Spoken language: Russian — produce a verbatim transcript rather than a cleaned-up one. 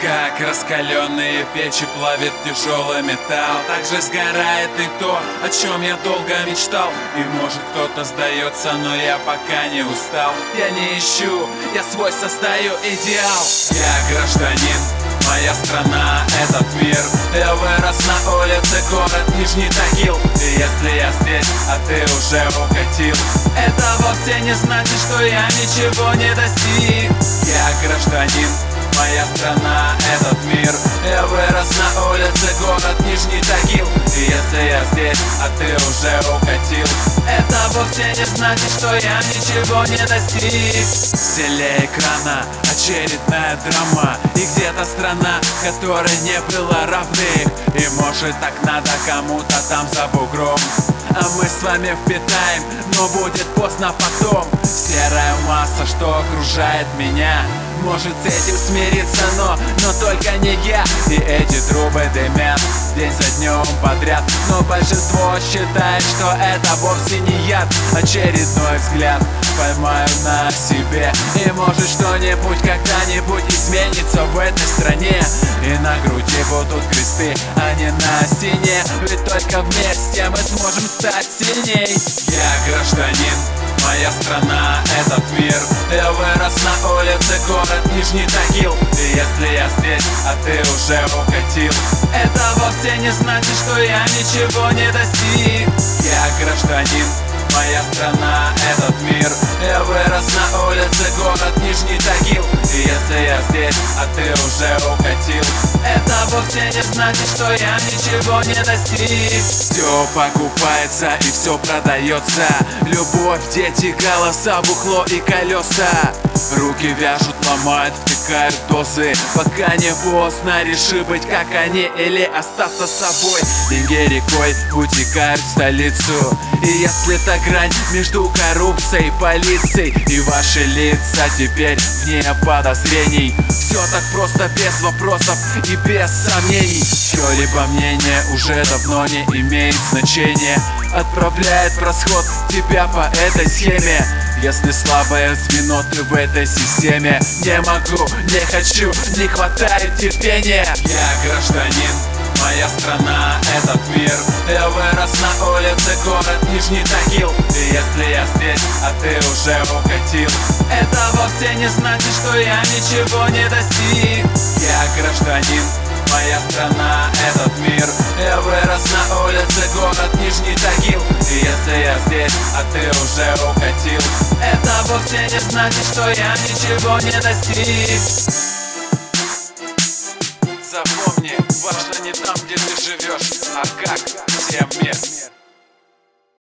Как раскаленные печи плавит тяжелый металл, так же сгорает и то, о чем я долго мечтал. И может кто-то сдается, но я пока не устал. Я не ищу, я свой создаю идеал. Я гражданин, моя страна, этот мир. Я вырос на улице, город Нижний Тагил. И если я здесь, а ты уже укатил, это вовсе не значит, что я ничего не достиг. Я гражданин, моя страна, этот мир. Я вырос на улице, город Нижний Тагил. И если я здесь, а ты уже укатил, это вовсе не значит, что я ничего не достиг. В селе экрана очередная драма, и где-то страна, которой не было равных. И может так надо кому-то там за бугром, а мы с вами впитаем, но будет поздно потом. Серая масса, что окружает меня, может с этим смириться, но, но только не я. И эти трубы дымят день за днем подряд, но большинство считает, что это вовсе не яд. Очередной взгляд поймаю на себе, и может что-нибудь когда-нибудь изменится в этой стране. И на груди будут кресты, а не на стене, ведь только вместе мы сможем стать сильней. Я гражданин, моя страна, этот мир. Я вырос на улице, город Нижний Тагил. И если я здесь, а ты уже укатил, это вовсе не значит, что я ничего не достиг. Я гражданин, моя страна, этот мир. Я вырос на улице, город Нижний Тагил. И если я здесь, а ты уже укатил, это вовсе не значит, что я ничего не достиг. Все покупается и все продается. Любовь, дети, голоса, бухло и колеса. Руки вяжут, ломают, втыкают дозы, пока не поздно. Реши быть как они или остаться собой. Деньги рекой утекают в столицу. И если та грань между коррупцией и полицией, и ваши лица теперь вне подозрений, все так просто, без вопросов и без сомнений. Чье-либо мнение уже давно не имеет значения, отправляет в расход тебя по этой схеме. Если слабое звено ты в этой системе, не могу, не хочу, не хватает терпения. Я гражданин, моя страна, этот мир. Я вырос на улице, город Нижний Тагил. И если я здесь, а ты уже укатил, это вовсе не значит, что я ничего не достиг. Я гражданин, моя страна, этот мир. Я вырос на улице, город Нижний Тагил. И если я здесь, а ты уже укатил, это вовсе не значит, что я ничего не достиг. Запомни, важно не там, где ты живешь, а как всем мир.